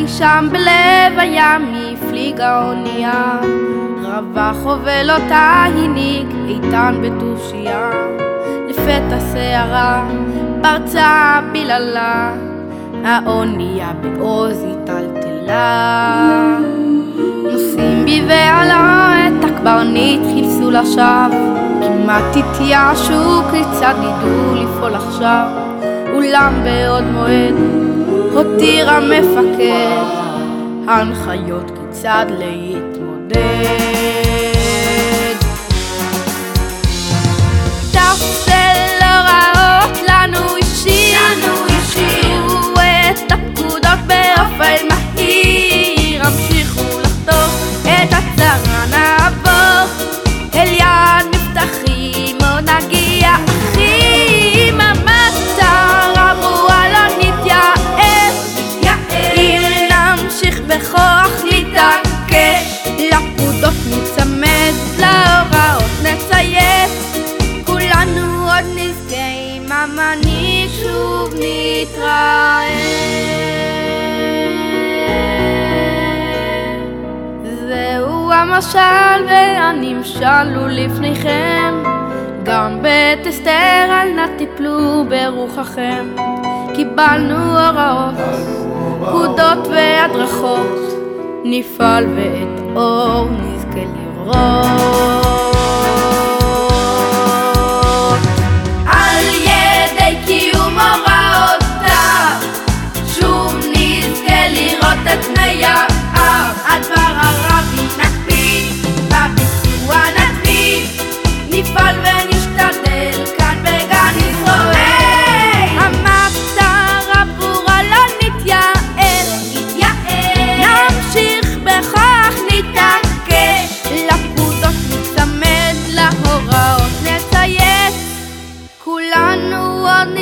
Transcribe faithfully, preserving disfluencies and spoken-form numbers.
כי שם בלב הים הפליגה אונייה, רבה חובל אותה הניק איתן בתושייה. לפתע שערה פרצה בלעלה, האונייה בעוז טלטלה. נוסעים בי ועלה את הקברניט חילסו לשווא, כמעט התייאשו כיצד ידעו לפעול עכשיו. אולם בעוד מועד הותיר המפקד הנחיות כיצד להתמודד. תפסל לא רעות לנו אישי, תראו את הפקודות באופן מהיר, המשיכו לחתוך את הצרה, נעבור אל יד מבטחים, עוד נגיע אחים. המטרה ברורה לא נתייאש, אם נמשיך בכוח להתעקש, לפקודות נצמד, להוראות נציית, כולנו עוד נזכה עם המנהיג שוב נתראה. זהו המשל והנמשל הוא לפניכם, גם בית אסתר אל נא תיפלו ברוחכם. קיבלנו הוראות, פקודות והדרכות, נפעל ואת אור נזכה לראות. על ידי קיום הוראותיו שוב נזכה לראות את תנאיו, על דבר הרבי נקפיד, בביצוע נתמיד, נפעל ונשתדל כאן בגן ישראל. המטרה ברורה לא נתייאש, נמשיך בכך נתעקש, לפקודות נצמד, להוראות נציית, כולנו עוד